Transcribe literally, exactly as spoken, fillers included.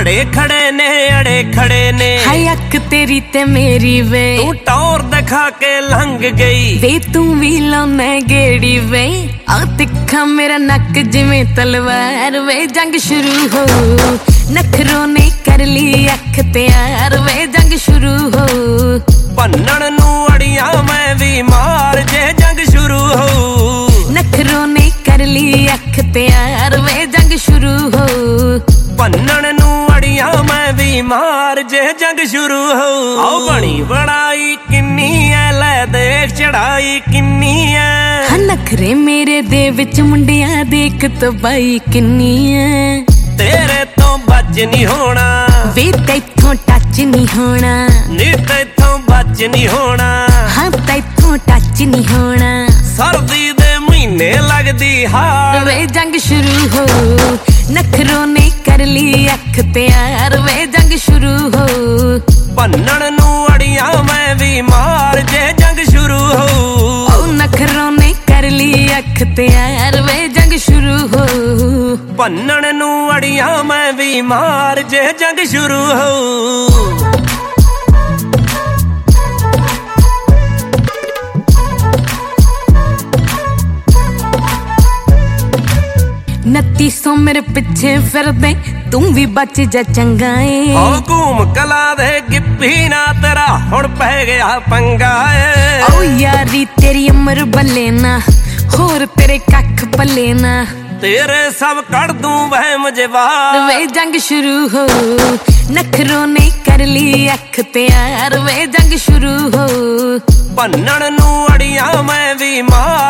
अड़े खड़े ने अड़े खड़े ने हाय अख तेरी ते मेरी वे तू टौर दिखा के लंघ गई वे तू भी लाने गेड़ी वे आ तिखा मेरा नक जिवें तलवार वे जंग शुरू हो नखरों ने कर ली अख तैयार वे जंग शुरू हो भन्नण नू अड़ियां मैं भी मार जे जंग शुरू हो नखरों ने कर ली अख तैयार वे जंग शुरू हो भन्नण नू अड़ियां मैं भी मार जे जंग शुरू हो आओ बनी बड़ाई किन्नी है लै देख चढ़ाई किन्नी है नखरे मेरे दे विच मुंडिया देख तो बाई किन्नी है तेरे तो बच नहीं होना वे तैथों टच नहीं होना नी तैथों बच नहीं होना हाँ तैथों टच नहीं होना सर्दी दे महीने लगदी हार वे जंग शुरू हो नखरों ने कर ली अख तैयार वे जंग शुरू हो भन्नण नू अड़ियां मैं भी मार जे जंग शुरू हो ओ नखरों ने कर ली अख तैयार वे जंग शुरू हो भन्नण नू अड़ियां मैं भी मार जे जंग शुरू हो नत्ती सौ मेरे पिछे फिर दे तू भी बच जा चंगा है ओ घूम कला दे गिप्पी ना तेरा हुण पै गया पंगा है ओ यारी तेरी उम्र बल्ले ना होर तेरे कख पल्ले ना तेरे सब कड़ दूं वहम जवाब वे जंग शुरू हो नखरों ने कर ली अख तैयार वे जंग शुरू हो भन्नण नू अड़ियां मैं भी मार